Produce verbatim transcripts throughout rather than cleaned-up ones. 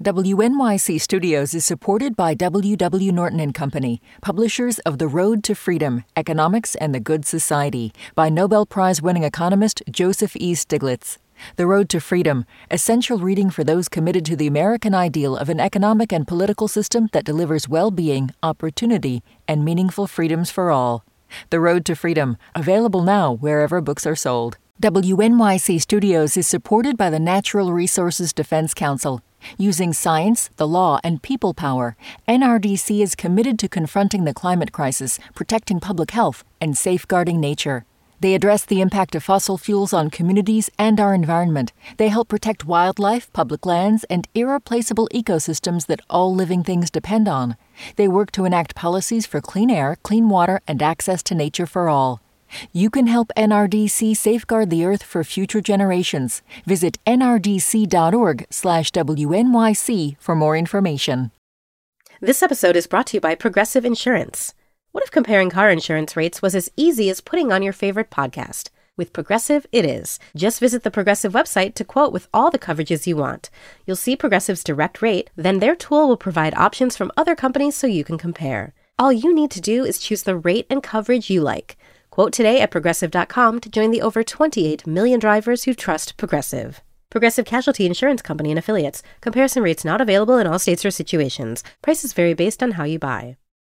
W N Y C Studios is supported by W W. Norton and Company, publishers of The Road to Freedom, Economics and the Good Society, by Nobel Prize-winning economist Joseph E. Stiglitz. The Road to Freedom, essential reading for those committed to the American ideal of an economic and political system that delivers well-being, opportunity, and meaningful freedoms for all. The Road to Freedom, available now wherever books are sold. W N Y C Studios is supported by the Natural Resources Defense Council. Using science, the law, and people power, N R D C is committed to confronting the climate crisis, protecting public health, and safeguarding nature. They address the impact of fossil fuels on communities and our environment. They help protect wildlife, public lands, and irreplaceable ecosystems that all living things depend on. They work to enact policies for clean air, clean water, and access to nature for all. You can help N R D C safeguard the Earth for future generations. Visit nrdc.org slash WNYC for more information. This episode is brought to you by Progressive Insurance. What if comparing car insurance rates was as easy as putting on your favorite podcast? With Progressive, it is. Just visit the Progressive website to quote with all the coverages you want. You'll see Progressive's direct rate, then their tool will provide options from other companies so you can compare. All you need to do is choose the rate and coverage you like. Quote today at Progressive dot com to join the over twenty-eight million drivers who trust Progressive. Progressive Casualty Insurance Company and Affiliates. Comparison rates not available in all states or situations. Prices vary based on how you buy.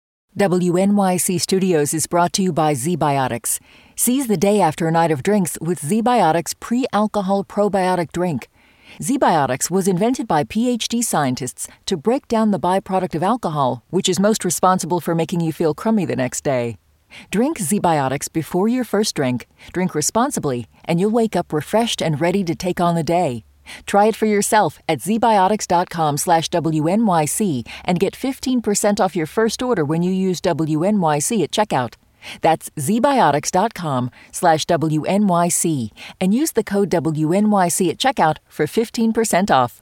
W N Y C Studios is brought to you by ZBiotics. Seize the day after a night of drinks with ZBiotics pre-alcohol probiotic drink. ZBiotics was invented by P H D scientists to break down the byproduct of alcohol, which is most responsible for making you feel crummy the next day. Drink ZBiotics before your first drink, drink responsibly, and you'll wake up refreshed and ready to take on the day. Try it for yourself at zbiotics.com slash WNYC and get fifteen percent off your first order when you use W N Y C at checkout. That's zbiotics.com slash WNYC and use the code W N Y C at checkout for fifteen percent off.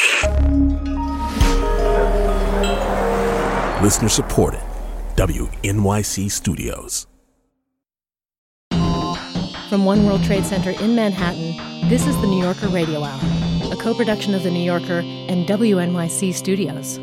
Listener supported. W N Y C Studios. From One World Trade Center in Manhattan, this is the New Yorker Radio Hour, a co-production of the New Yorker and W N Y C Studios.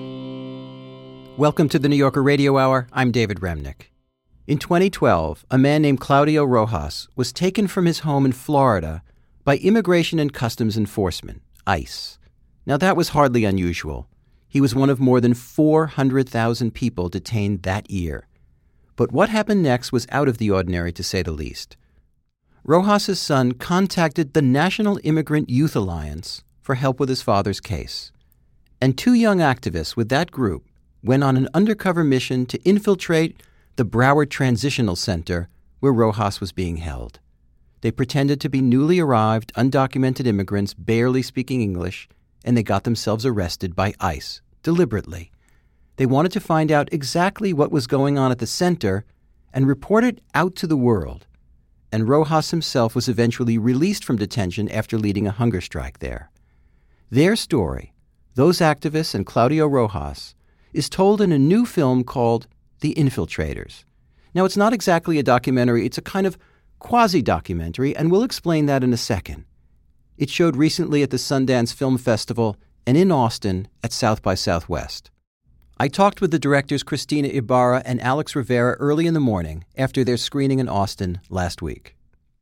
Welcome to the New Yorker Radio Hour. I'm David Remnick. In twenty twelve, a man named Claudio Rojas was taken from his home in Florida by Immigration and Customs Enforcement, ICE. Now, that was hardly unusual. He was one of more than four hundred thousand people detained that year. But what happened next was out of the ordinary, to say the least. Rojas's son contacted the National Immigrant Youth Alliance for help with his father's case. And two young activists with that group went on an undercover mission to infiltrate the Broward Transitional Center where Rojas was being held. They pretended to be newly arrived, undocumented immigrants barely speaking English, and they got themselves arrested by ICE, deliberately. They wanted to find out exactly what was going on at the center and report it out to the world. And Rojas himself was eventually released from detention after leading a hunger strike there. Their story, those activists and Claudio Rojas, is told in a new film called The Infiltrators. Now, it's not exactly a documentary, it's a kind of quasi-documentary, and we'll explain that in a second. It showed recently at the Sundance Film Festival and in Austin at South by Southwest. I talked with the directors Christina Ibarra and Alex Rivera early in the morning after their screening in Austin last week.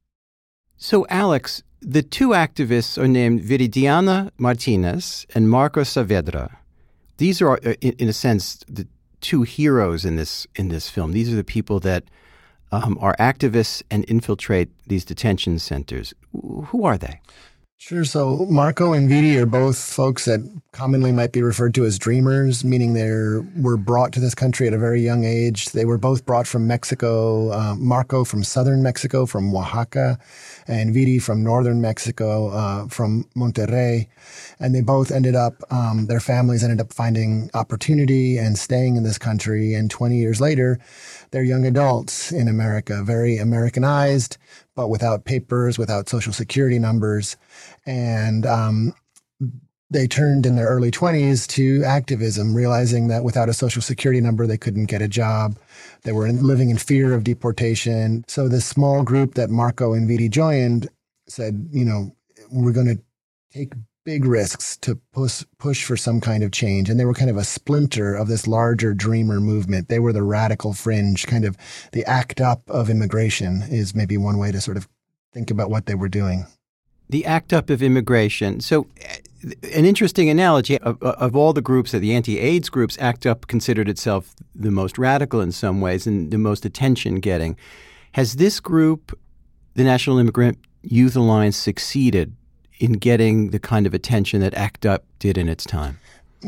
So, Alex, the two activists are named Viridiana Martinez and Marco Saavedra. These are, in a sense, the two heroes in this in this film. These are the people that um, are activists and infiltrate these detention centers. Who are they? Sure. So Marco and Viri are both folks that commonly might be referred to as dreamers, meaning they were brought to this country at a very young age. They were both brought from Mexico, uh, Marco from southern Mexico, from Oaxaca, and Viri from northern Mexico, uh, from Monterrey. And they both ended up, um, their families ended up finding opportunity and staying in this country. And twenty years later, they're young adults in America, very Americanized, but without papers, without social security numbers. And um, they turned in their early twenties to activism, realizing that without a social security number, they couldn't get a job. They were in, living in fear of deportation. So this small group that Marco and Viri joined said, you know, we're going to take big risks to push push for some kind of change. And they were kind of a splinter of this larger dreamer movement. They were the radical fringe, kind of the ACT UP of immigration is maybe one way to sort of think about what they were doing. The ACT UP of immigration. So an interesting analogy of, of all the groups, of the anti-AIDS groups, ACT UP considered itself the most radical in some ways and the most attention-getting. Has this group, the National Immigrant Youth Alliance, succeeded in getting the kind of attention that ACT UP did in its time?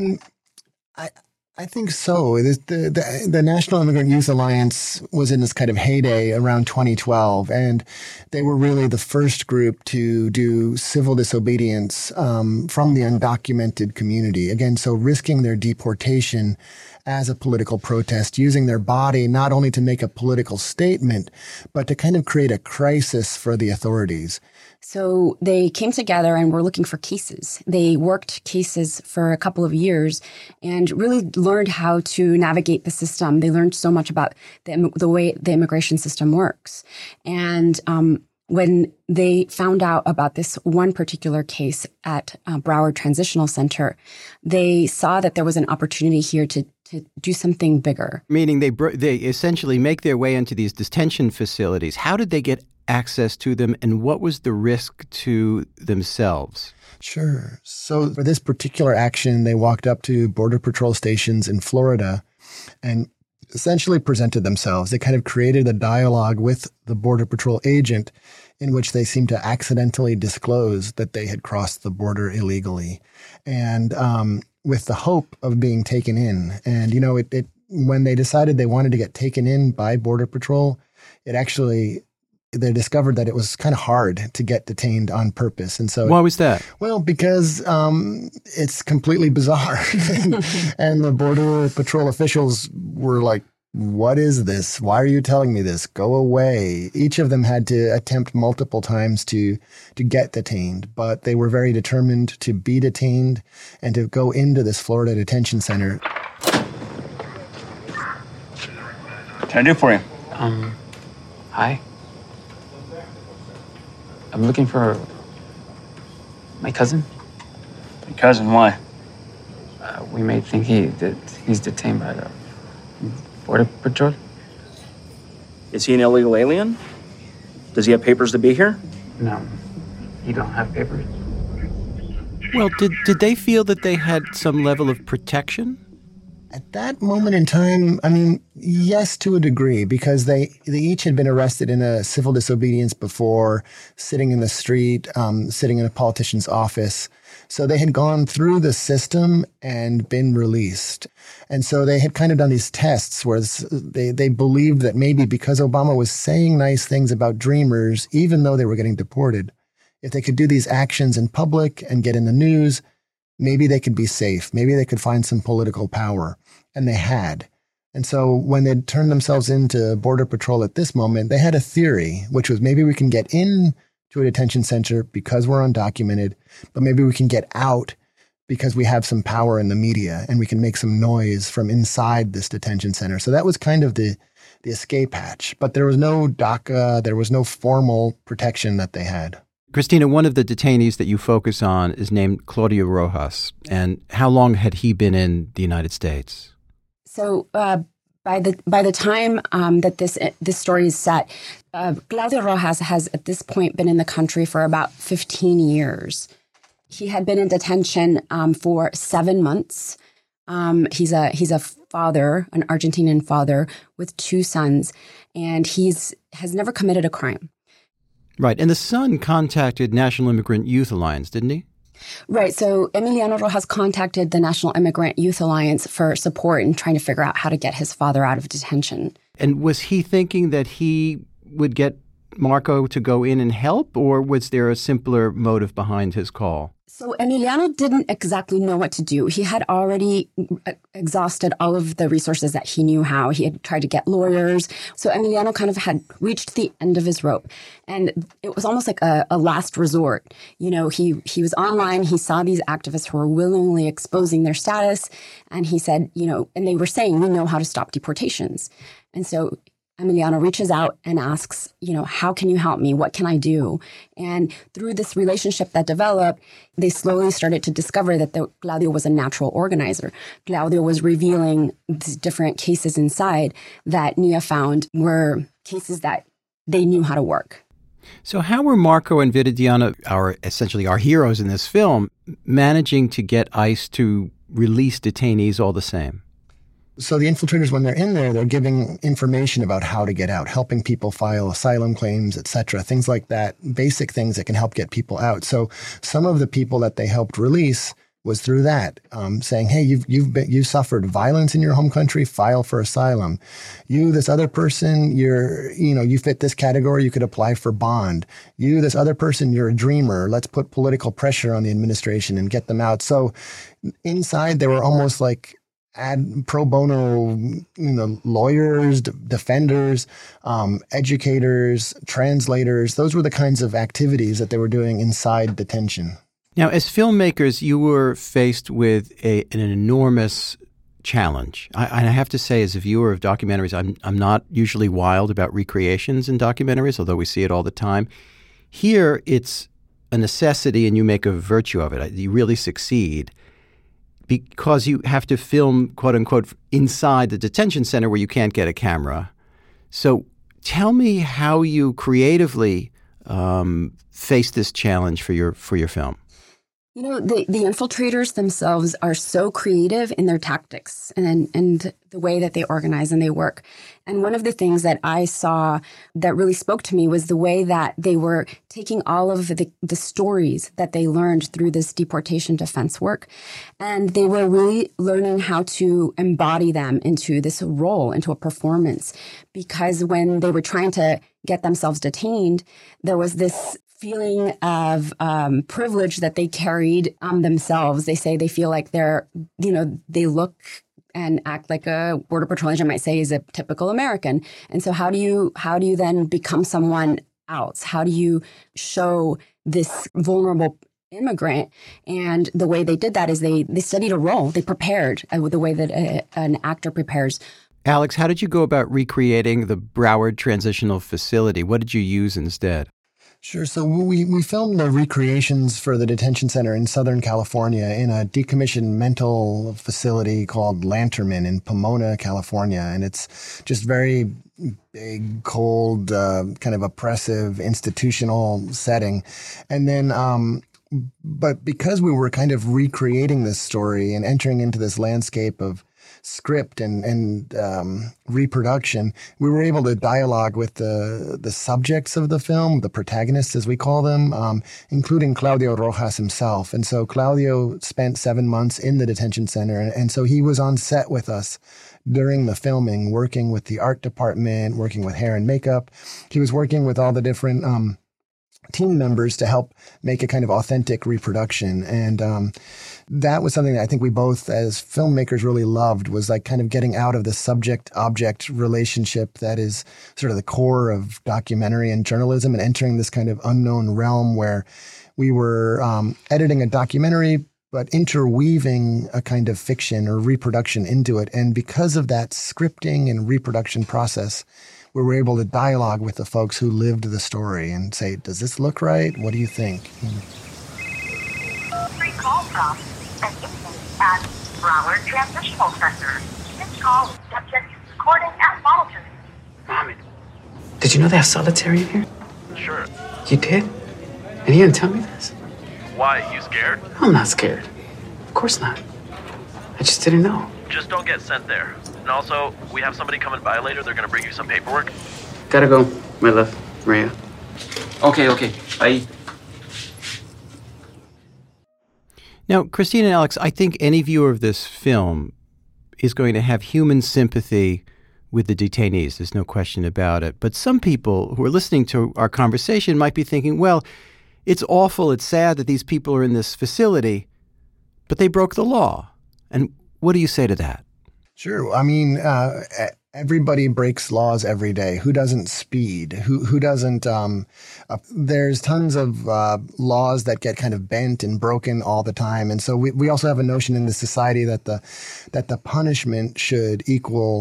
I I think so. The, the, the National Immigrant Youth Alliance was in this kind of heyday around twenty twelve, and they were really the first group to do civil disobedience um, from the undocumented community. Again, so risking their deportation as a political protest, using their body not only to make a political statement, but to kind of create a crisis for the authorities. So they came together and were looking for cases. They worked cases for a couple of years and really learned how to navigate the system. They learned so much about the, the way the immigration system works. And um, when they found out about this one particular case at uh, Broward Transitional Center, they saw that there was an opportunity here to to do something bigger. Meaning they br- they essentially make their way into these detention facilities. How did they get access to them, and what was the risk to themselves? Sure. So for this particular action, they walked up to Border Patrol stations in Florida and essentially presented themselves. They kind of created a dialogue with the Border Patrol agent in which they seemed to accidentally disclose that they had crossed the border illegally, and um, with the hope of being taken in. And, you know, it, it when they decided they wanted to get taken in by Border Patrol, it actually, they discovered that it was kind of hard to get detained on purpose. And so, why was that? Well, because um, it's completely bizarre. and, and the Border Patrol officials were like, what is this? Why are you telling me this? Go away. Each of them had to attempt multiple times to to get detained, but they were very determined to be detained and to go into this Florida detention center. What can I do for you? Um, hi. I'm looking for my cousin. Your cousin? Why? Uh, we may think he that he's detained by the Border Patrol. Is he an illegal alien? Does he have papers to be here? No, he don't have papers. Well, did did they feel that they had some level of protection? At that moment in time, I mean, yes, to a degree, because they, they each had been arrested in a civil disobedience before, sitting in the street, um, sitting in a politician's office. So they had gone through the system and been released. And so they had kind of done these tests where they, they believed that maybe because Obama was saying nice things about Dreamers, even though they were getting deported, if they could do these actions in public and get in the news, maybe they could be safe. Maybe they could find some political power. And they had. And so when they turned themselves into Border Patrol at this moment, they had a theory, which was maybe we can get in to a detention center because we're undocumented, but maybe we can get out because we have some power in the media and we can make some noise from inside this detention center. So that was kind of the, the escape hatch. But there was no DACA, there was no formal protection that they had. Christina, one of the detainees that you focus on is named Claudio Rojas. And how long had he been in the United States? So uh, by the by the time um, that this this story is set, uh, Claudio Rojas has at this point been in the country for about fifteen years. He had been in detention um, for seven months. Um, he's a he's a father, an Argentinian father with two sons, and he's has never committed a crime. Right, and the son contacted National Immigrant Youth Alliance, didn't he? Right. So Emiliano Rojas contacted the National Immigrant Youth Alliance for support in trying to figure out how to get his father out of detention. And was he thinking that he would get Marco to go in and help, or was there a simpler motive behind his call? So Emiliano didn't exactly know what to do. He had already exhausted all of the resources that he knew how. He had tried to get lawyers. So Emiliano kind of had reached the end of his rope. And it was almost like a, a last resort. You know, he, he was online. He saw these activists who were willingly exposing their status. And he said, you know, and they were saying, we know how to stop deportations. And so Emiliano reaches out and asks, you know, how can you help me? What can I do? And through this relationship that developed, they slowly started to discover that the, Claudio was a natural organizer. Claudio was revealing these different cases inside that Nia found were cases that they knew how to work. So how were Marco and Viridiana, our essentially our heroes in this film, managing to get ICE to release detainees all the same? So the infiltrators, when they're in there, they're giving information about how to get out, helping people file asylum claims, et cetera, things like that, basic things that can help get people out. So some of the people that they helped release was through that, um, saying, hey, you've you've been, you suffered violence in your home country, file for asylum. You, this other person, you're, you know, you fit this category, you could apply for bond. You, this other person, you're a dreamer. Let's put political pressure on the administration and get them out. So inside, they were almost like ad pro bono, you know, lawyers, d- defenders, um, educators, translators. Those were the kinds of activities that they were doing inside detention. Now, as filmmakers, you were faced with a, an enormous challenge. I, I have to say, as a viewer of documentaries, I'm I'm not usually wild about recreations in documentaries, although we see it all the time. Here, it's a necessity, and you make a virtue of it. You really succeed, because you have to film, quote unquote, inside the detention center where you can't get a camera. So tell me how you creatively um, face this challenge for your for your film. You know, the, the infiltrators themselves are so creative in their tactics and, and the way that they organize and they work. And one of the things that I saw that really spoke to me was the way that they were taking all of the, the stories that they learned through this deportation defense work. And they were really learning how to embody them into this role, into a performance. Because when they were trying to get themselves detained, there was this feeling of um, privilege that they carried um, themselves. They say they feel like they're, you know, they look and act like a Border Patrol agent might say is a typical American. And so how do you, how do you then become someone else? How do you show this vulnerable immigrant? And the way they did that is they, they studied a role. They prepared uh, the way that a, an actor prepares. Alex, how did you go about recreating the Broward Transitional Facility? What did you use instead? Sure. So we, we filmed the recreations for the detention center in Southern California in a decommissioned mental facility called Lanterman in Pomona, California. And it's just very big, cold, uh, kind of oppressive institutional setting. And then, um, but because we were kind of recreating this story and entering into this landscape of script and, and um, reproduction, we were able to dialogue with the the subjects of the film, the protagonists, as we call them, um, including Claudio Rojas himself. And so Claudio spent seven months in the detention center. And, and so he was on set with us during the filming, working with the art department, working with hair and makeup. He was working with all the different um, team members to help make a kind of authentic reproduction. And um, that was something that I think we both as filmmakers really loved, was like kind of getting out of the subject-object relationship that is sort of the core of documentary and journalism and entering this kind of unknown realm where we were um, editing a documentary but interweaving a kind of fiction or reproduction into it. And because of that scripting and reproduction process, we were able to dialogue with the folks who lived the story and say, does this look right? What do you think? Free call from an inmate at Broward Transitional Center. This call is subject to recording and monitoring. Mohammed, did you know they have solitary in here? Sure. You did? And you didn't tell me this? Why? You scared? I'm not scared. Of course not. I just didn't know. Just don't get sent there. And also, we have somebody coming by later. They're going to bring you some paperwork. Gotta go, my love, Maria. Okay, okay. Bye. Now, Christine and Alex, I think any viewer of this film is going to have human sympathy with the detainees. There's no question about it. But some people who are listening to our conversation might be thinking, well, it's awful, it's sad that these people are in this facility, but they broke the law. And what do you say to that? Sure. I mean, uh, everybody breaks laws every day. Who doesn't speed? Who who doesn't? Um, uh, there's tons of uh, laws that get kind of bent and broken all the time. And so we, we also have a notion in the society that the that the punishment should equal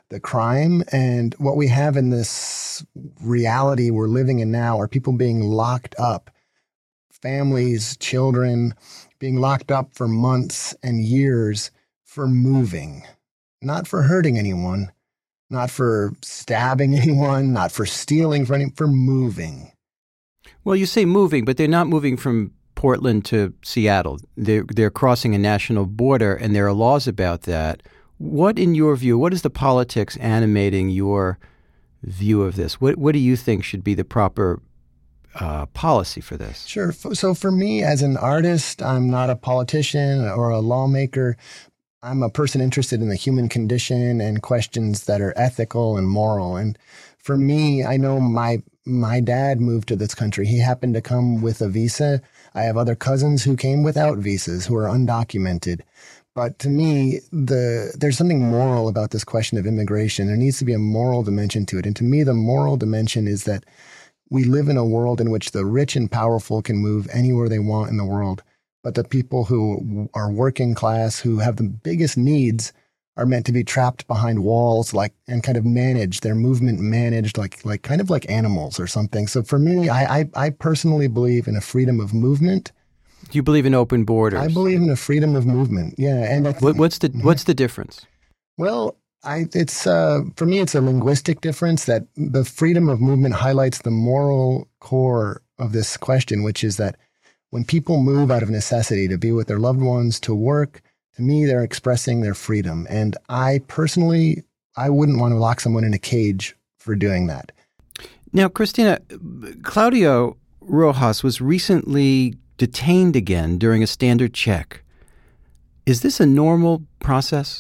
the crime. And what we have in this reality we're living in now are people being locked up, families, children being locked up for months and years for moving, not for hurting anyone, not for stabbing anyone, not for stealing, for any, for moving. Well, you say moving, but they're not moving from Portland to Seattle. They're, they're crossing a national border, and there are laws about that. What, in your view, what is the politics animating your view of this? What, what do you think should be the proper uh, policy for this? Sure. So for me, as an artist, I'm not a politician or a lawmaker. I'm a person interested in the human condition and questions that are ethical and moral. And for me, I know my my dad moved to this country. He happened to come with a visa. I have other cousins who came without visas, who are undocumented. But to me, the there's something moral about this question of immigration. There needs to be a moral dimension to it. And to me, the moral dimension is that we live in a world in which the rich and powerful can move anywhere they want in the world. But the people who are working class, who have the biggest needs, are meant to be trapped behind walls, like, and kind of managed, their movement managed, like, like kind of like animals or something. So for me, I, I, I personally believe in a freedom of movement. Do you believe in open borders? I believe in a freedom of movement. Yeah, and what, what's the what's the difference? Well, I it's uh, for me, it's a linguistic difference that the freedom of movement highlights the moral core of this question, which is that when people move out of necessity to be with their loved ones, to work, to me, they're expressing their freedom. And I personally, I wouldn't want to lock someone in a cage for doing that. Now, Christina, Claudio Rojas was recently detained again during a standard check. Is this a normal process?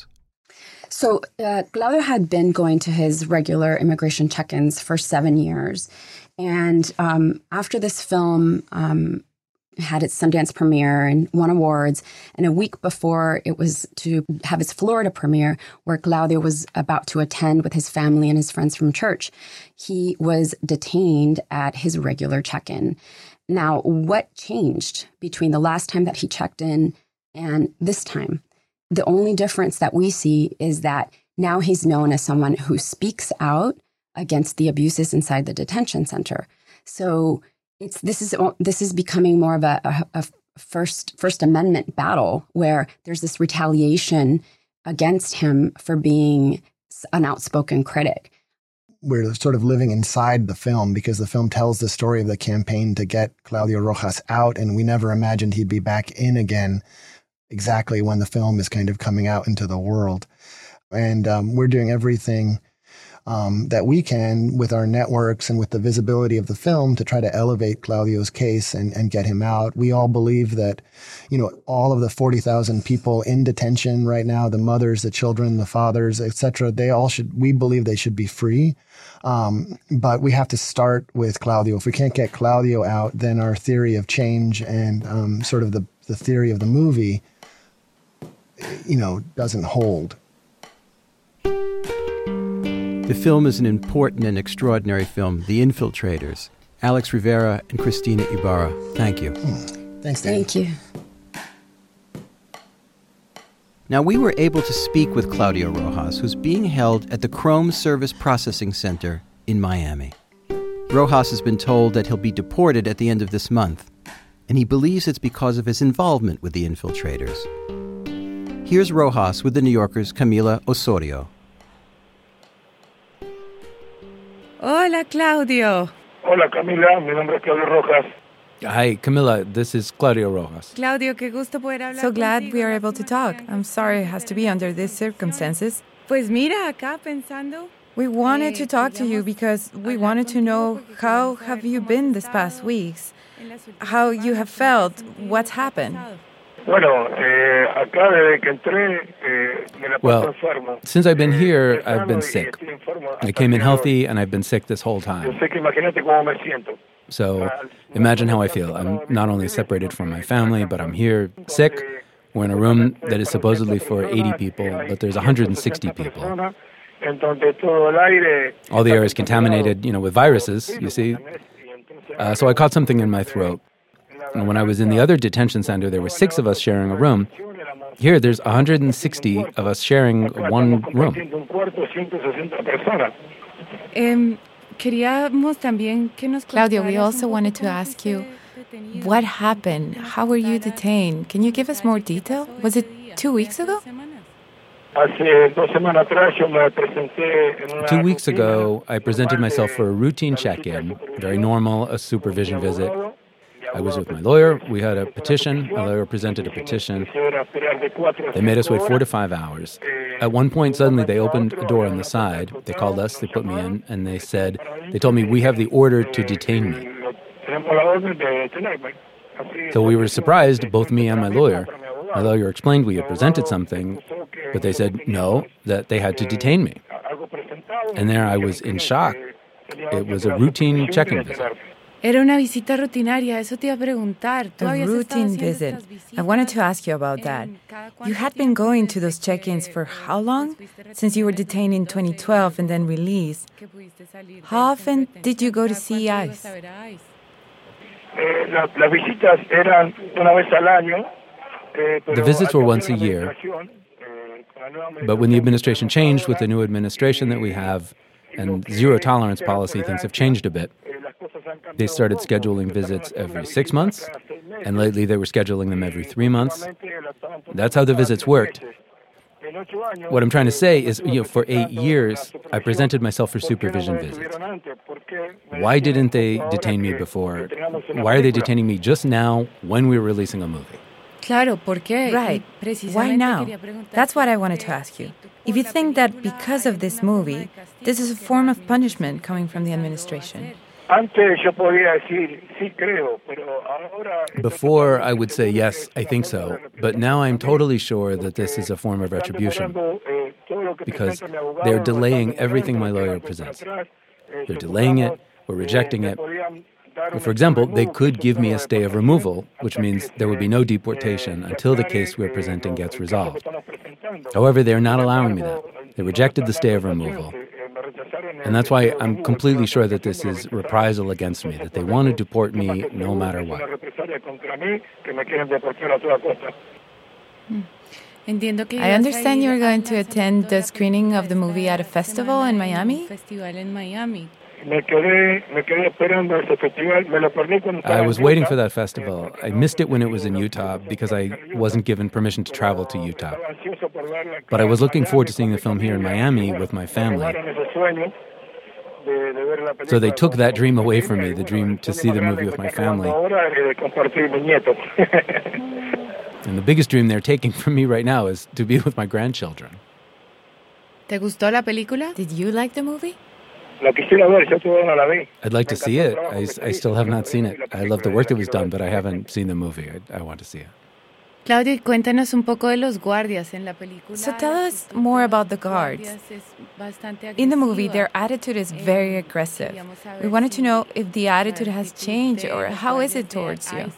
So uh, Claudio had been going to his regular immigration check-ins for seven years. And um, after this film um, had its Sundance premiere and won awards, and a week before it was to have its Florida premiere, where Claudio was about to attend with his family and his friends from church, he was detained at his regular check-in. Now, what changed between the last time that he checked in and this time? The only difference that we see is that now he's known as someone who speaks out against the abuses inside the detention center. So it's this is this is becoming more of a, a, a first First Amendment battle where there's this retaliation against him for being an outspoken critic. We're sort of living inside the film because the film tells the story of the campaign to get Claudio Rojas out, and we never imagined he'd be back in again exactly when the film is kind of coming out into the world. And um, we're doing everything um, that we can with our networks and with the visibility of the film to try to elevate Claudio's case and, and get him out. We all believe that, you know, all of the forty thousand people in detention right now, the mothers, the children, the fathers, et cetera, they all should, we believe they should be free. Um, but we have to start with Claudio. If we can't get Claudio out, then our theory of change and um, sort of the, the theory of the movie, you know, doesn't hold. The film is an important and extraordinary film, The Infiltrators. Alex Rivera and Cristina Ibarra, thank you. Mm. Thanks, Dan. Thank you. Now, we were able to speak with Claudio Rojas, who's being held at the Chrome Service Processing Center in Miami. Rojas has been told that he'll be deported at the end of this month, and he believes it's because of his involvement with the infiltrators. Here's Rojas with the New Yorker's Camila Osorio. Hola, Claudio. Hola, Camila. Mi nombre es Claudio Rojas. Hi, Camila. This is Claudio Rojas. Claudio, qué gusto poder hablar. So glad we are able to talk. I'm sorry it has to be under these circumstances. Pues mira, acá pensando. We wanted to talk to you because we wanted to know how have you been this past weeks, how you have felt, what's happened. Bueno, eh, acá desde que entré, eh, me la Well, paso enfermo. since I've been here, I've been sick. I came in healthy, and I've been sick this whole Yo time. sé que imagínate cómo me siento. So imagine how I feel. I'm not only separated from my family, but I'm here sick. We're in a room that is supposedly for eighty people, but there's one hundred sixty people. All the air is contaminated, you know, with viruses, you see. Uh, so I caught something in my throat. And when I was in the other detention center, there were six of us sharing a room. Here, there's one hundred sixty of us sharing one room. Um, Claudia, we also wanted to ask you, what happened? How were you detained? Can you give us more detail? Was it two weeks ago? Two weeks ago, I presented myself for a routine check-in, very normal, a supervision visit. I was with my lawyer. We had a petition. My lawyer presented a petition. They made us wait four to five hours. At one point, suddenly, they opened a door on the side. They called us. They put me in, and they said, they told me, we have the order to detain me. So we were surprised, both me and my lawyer. My lawyer explained we had presented something, but they said no, that they had to detain me. And there I was in shock. It was a routine check-in visit. Era una visita rutinaria, eso te iba a preguntar. A routine visit. I wanted to ask you about that. You had been going to those check-ins for how long? Since you were detained in twenty twelve and then released. How often did you go to see ICE? The visits were once a year. But when the administration changed, with the new administration that we have, and zero-tolerance policy, things have changed a bit. They started scheduling visits every six months, and lately they were scheduling them every three months. That's how the visits worked. What I'm trying to say is, you know, for eight years, I presented myself for supervision visits. Why didn't they detain me before? Why are they detaining me just now when we were releasing a movie? Claro, ¿por qué? Right. Why now? That's what I wanted to ask you. If you think that because of this movie, this is a form of punishment coming from the administration. Before, I would say, yes, I think so. But now I'm totally sure that this is a form of retribution because they're delaying everything my lawyer presents. They're delaying it, we're rejecting it. For example, they could give me a stay of removal, which means there would be no deportation until the case we're presenting gets resolved. However, they're not allowing me that. They rejected the stay of removal. And that's why I'm completely sure that this is reprisal against me, that they want to deport me no matter what. I understand you're going to attend the screening of the movie at a festival in Miami? I was waiting for that festival. I missed it when it was in Utah because I wasn't given permission to travel to Utah. But I was looking forward to seeing the film here in Miami with my family. So they took that dream away from me, the dream to see the movie with my family. And the biggest dream they're taking from me right now is to be with my grandchildren. ¿Te gustó la película? Did you like the movie? I'd like to see it. I, I still have not seen it. I love the work that was done, but I haven't seen the movie. I, I want to see it. Claudia, cuéntanos un poco de los guardias en la película. So tell us more about the guards. In the movie, their attitude is very aggressive. We wanted to know if the attitude has changed or how is it towards you?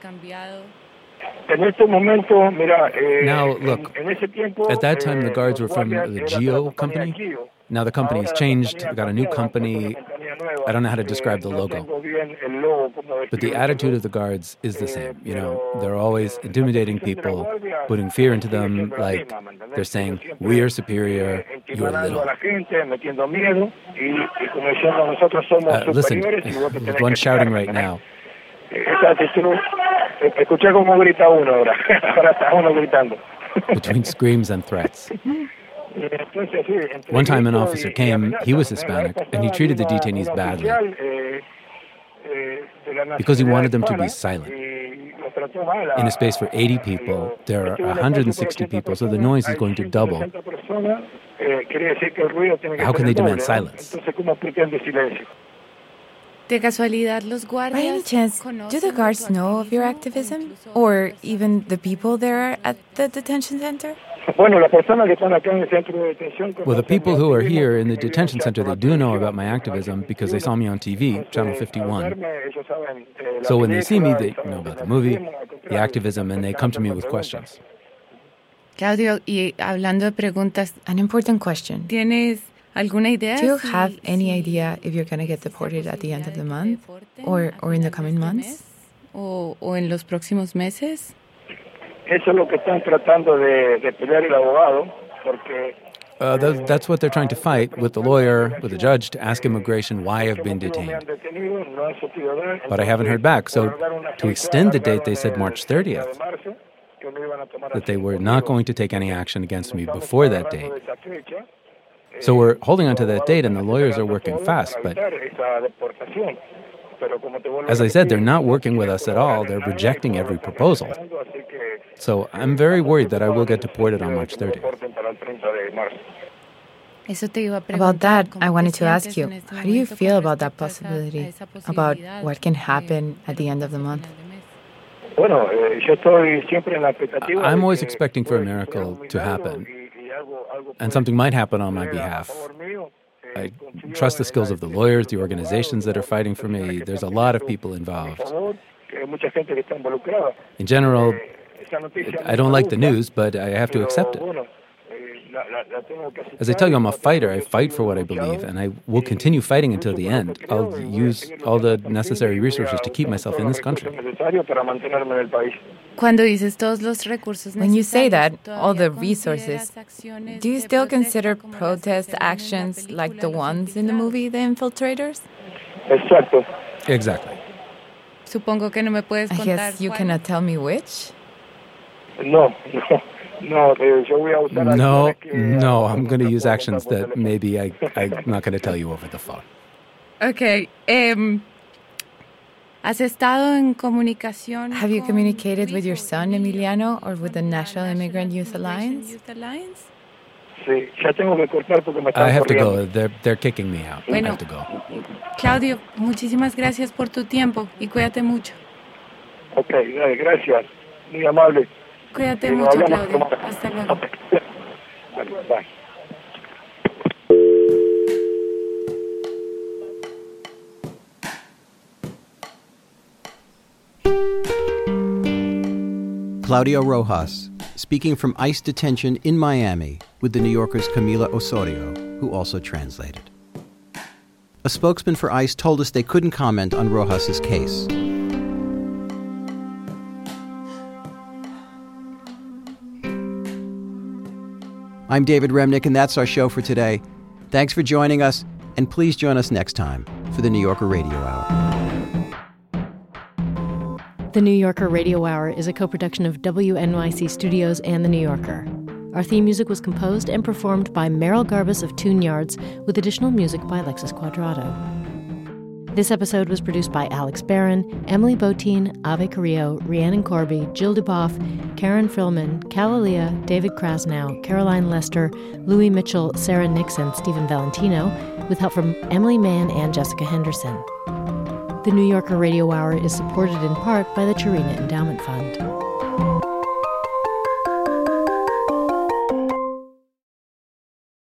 Now, look, at that time the guards were from the Geo company. Now the company has changed. They got a new company. I don't know how to describe the logo. But the attitude of the guards is the same. You know, they're always intimidating people, putting fear into them, like they're saying, we are superior, you're little. Uh, listen, there's one shouting right now. Between screams and threats. One time an officer came, he was Hispanic, and he treated the detainees badly because he wanted them to be silent. In a space for eighty people, there are one hundred sixty people, so the noise is going to double. How can they demand silence? By any chance, do the guards know of your activism? Or even the people there at the detention center? Well, the people who are here in the detention center, they do know about my activism because they saw me on T V, Channel fifty-one. So when they see me, they know about the movie, the activism, and they come to me with questions. Claudio, y hablando de preguntas, an important question. ¿Tienes alguna idea? Do you have any idea if you're going to get deported at the end of the month or, or in the coming months? O, o en los próximos meses? Eso es lo que están tratando de, de pelear el abogado, porque Uh, th- that's what they're trying to fight with the lawyer, with the judge, to ask immigration why I've been detained. But I haven't heard back. So to extend the date, they said March thirtieth, that they were not going to take any action against me before that date. So we're holding on to that date, and the lawyers are working fast. But as I said, they're not working with us at all. They're rejecting every proposal. So I'm very worried that I will get deported on March thirtieth. About that, I wanted to ask you, how do you feel about that possibility, about what can happen at the end of the month? I'm always expecting for a miracle to happen, and something might happen on my behalf. I trust the skills of the lawyers, the organizations that are fighting for me. There's a lot of people involved. In general, I don't like the news, but I have to accept it. As I tell you, I'm a fighter. I fight for what I believe, and I will continue fighting until the end. I'll use all the necessary resources to keep myself in this country. When you say that, all the resources, do you still consider protest actions like the ones in the movie The Infiltrators? Exactly. I guess you cannot tell me which? No, no. No, no, no, I'm going to use actions that maybe I, I'm not going to tell you over the phone. Okay. Um, Have you communicated with your son, Emiliano, or with the National Immigrant Youth Alliance? I have to go. They're, they're kicking me out. Bueno, I have to go. Claudio, muchísimas gracias por tu tiempo y cuídate mucho. Ok, gracias. Muy amable. Cuídate mucho, Claudio. Hasta luego. Bye. Claudio Rojas, speaking from ICE detention in Miami with the New Yorker's Camila Osorio, who also translated. A spokesman for ICE told us they couldn't comment on Rojas's case. I'm David Remnick, and that's our show for today. Thanks for joining us, and please join us next time for the New Yorker Radio Hour. The New Yorker Radio Hour is a co-production of W N Y C Studios and The New Yorker. Our theme music was composed and performed by Meryl Garbus of Tune Yards, with additional music by Alexis Cuadrado. This episode was produced by Alex Barron, Emily Botein, Ave Carrillo, Rhiannon Corby, Jill Duboff, Karen Frillman, Calalia, David Krasnow, Caroline Lester, Louis Mitchell, Sarah Nixon, Stephen Valentino, with help from Emily Mann and Jessica Henderson. The New Yorker Radio Hour is supported in part by the Chirina Endowment Fund.